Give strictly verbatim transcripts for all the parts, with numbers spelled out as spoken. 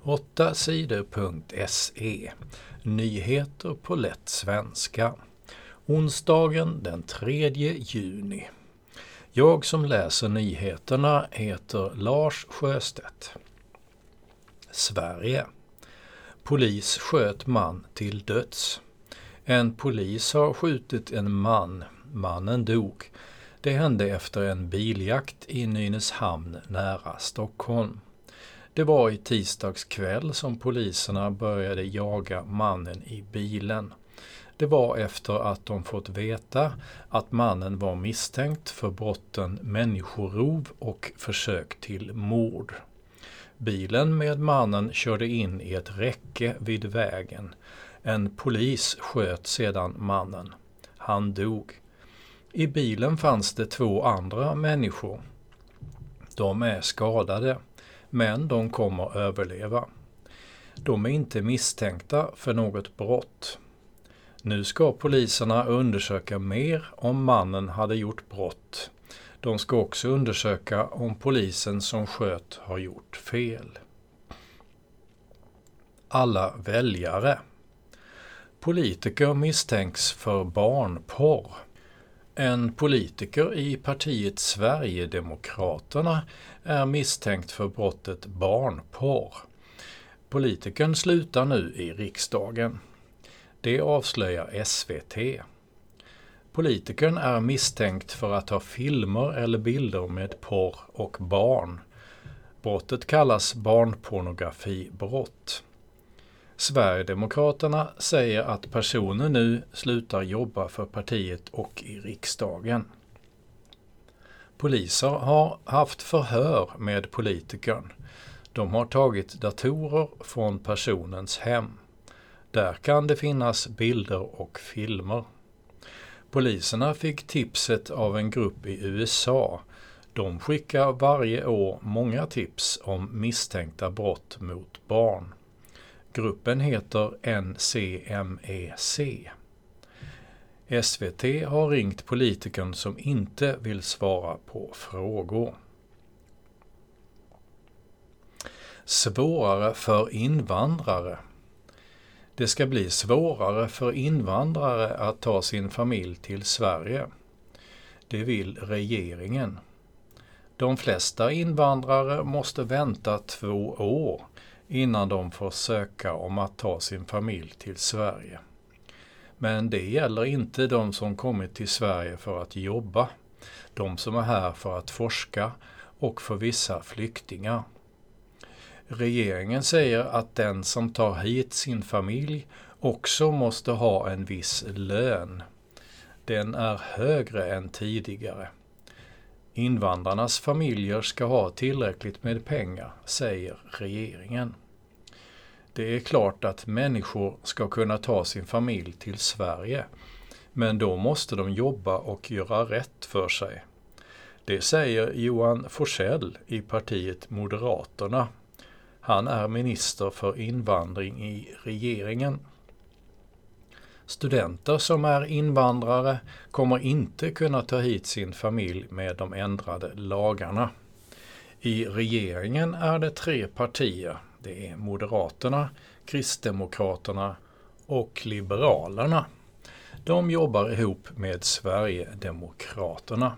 åtta sidor punkt se. Nyheter på lätt svenska. Onsdagen den tredje juni. Jag som läser nyheterna heter Lars Sjöstedt. Sverige. Polis sköt man till döds. En polis har skjutit en man. Mannen dog. Det hände efter en biljakt i Nynäshamn nära Stockholm. Det var i tisdags kväll som poliserna började jaga mannen i bilen. Det var efter att de fått veta att mannen var misstänkt för brotten människorov och försök till mord. Bilen med mannen körde in i ett räcke vid vägen. En polis sköt sedan mannen. Han dog. I bilen fanns det två andra människor. De är skadade, men de kommer överleva. De är inte misstänkta för något brott. Nu ska poliserna undersöka mer om mannen hade gjort brott. De ska också undersöka om polisen som sköt har gjort fel. Alla väljare. Politiker misstänks för barnporr. En politiker i partiet Sverigedemokraterna är misstänkt för brottet barnporr. Politikern slutar nu i riksdagen. Det avslöjar S V T. Politikern är misstänkt för att ha filmer eller bilder med porr och barn. Brottet kallas barnpornografibrott. Sverigedemokraterna säger att personen nu slutar jobba för partiet och i riksdagen. Poliser har haft förhör med politikern. De har tagit datorer från personens hem. Där kan det finnas bilder och filmer. Poliserna fick tipset av en grupp i U S A. De skickar varje år många tips om misstänkta brott mot barn. Gruppen heter N C M E C. S V T har ringt politikern som inte vill svara på frågor. Svårare för invandrare. Det ska bli svårare för invandrare att ta sin familj till Sverige. Det vill regeringen. De flesta invandrare måste vänta två år innan de får söka om att ta sin familj till Sverige. Men det gäller inte de som kommit till Sverige för att jobba, de som är här för att forska och för vissa flyktingar. Regeringen säger att den som tar hit sin familj också måste ha en viss lön. Den är högre än tidigare. Invandrarnas familjer ska ha tillräckligt med pengar, säger regeringen. Det är klart att människor ska kunna ta sin familj till Sverige, men då måste de jobba och göra rätt för sig. Det säger Johan Forssell i partiet Moderaterna. Han är minister för invandring i regeringen. Studenter som är invandrare kommer inte kunna ta hit sin familj med de ändrade lagarna. I regeringen är det tre partier. Det är Moderaterna, Kristdemokraterna och Liberalerna. De jobbar ihop med Sverigedemokraterna.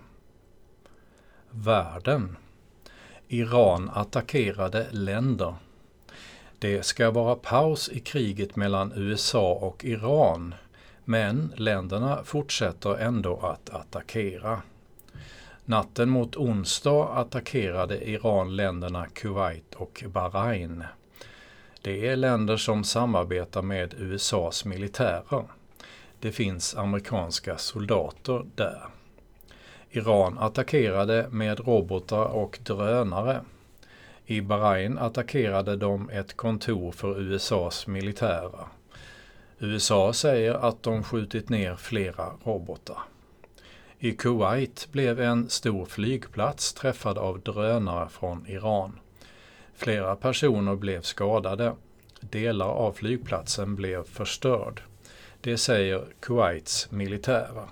Världen. Iran attackerade länder. Det ska vara paus i kriget mellan U S A och Iran, men länderna fortsätter ändå att attackera. Natten mot onsdag attackerade Iran länderna Kuwait och Bahrain. Det är länder som samarbetar med U S A:s militärer. Det finns amerikanska soldater där. Iran attackerade med robotar och drönare. I Bahrain attackerade de ett kontor för U S A:s militära. U S A säger att de skjutit ner flera robotar. I Kuwait blev en stor flygplats träffad av drönare från Iran. Flera personer blev skadade. Delar av flygplatsen blev förstörd. Det säger Kuwaits militära.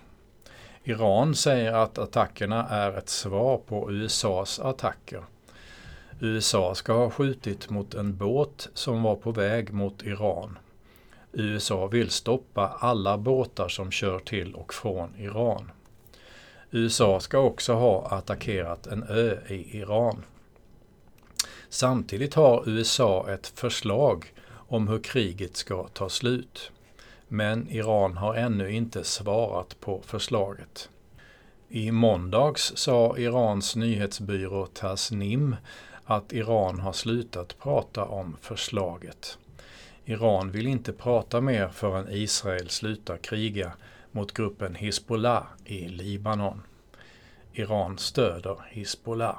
Iran säger att attackerna är ett svar på U S A:s attacker. U S A ska ha skjutit mot en båt som var på väg mot Iran. U S A vill stoppa alla båtar som kör till och från Iran. U S A ska också ha attackerat en ö i Iran. Samtidigt har U S A ett förslag om hur kriget ska ta slut. Men Iran har ännu inte svarat på förslaget. I måndags sa Irans nyhetsbyrå Tasnim att Iran har slutat prata om förslaget. Iran vill inte prata mer förrän Israel slutar kriga mot gruppen Hizbollah i Libanon. Iran stöder Hizbollah.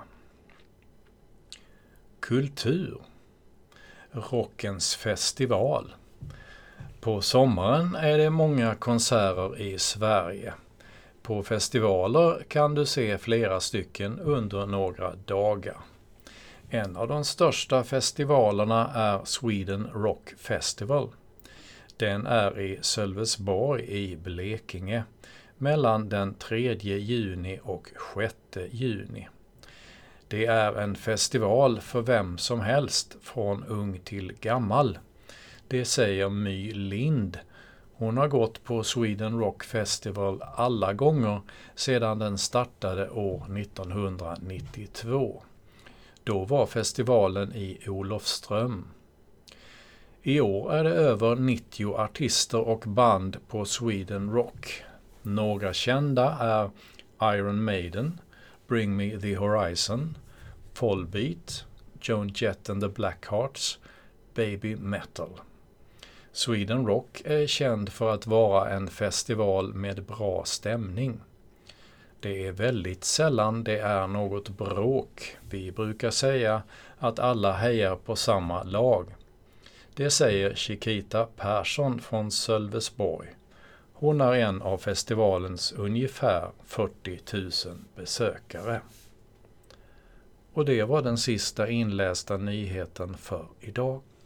Kultur. Rockens festival. På sommaren är det många konserter i Sverige. På festivaler kan du se flera stycken under några dagar. En av de största festivalerna är Sweden Rock Festival. Den är i Sölvesborg i Blekinge mellan den tredje juni och sjätte juni. Det är en festival för vem som helst, från ung till gammal. Det säger My Lind. Hon har gått på Sweden Rock Festival alla gånger sedan den startade år nittonhundranittiotvå. Då var festivalen i Olofström. I år är det över nittio artister och band på Sweden Rock. Några kända är Iron Maiden, Bring Me The Horizon, Volbeat, Joan Jett and the Blackhearts, Baby Metal. Sweden Rock är känd för att vara en festival med bra stämning. Det är väldigt sällan det är något bråk. Vi brukar säga att alla hejar på samma lag. Det säger Chiquita Persson från Sölvesborg. Hon är en av festivalens ungefär fyrtio tusen besökare. Och det var den sista inlästa nyheten för idag.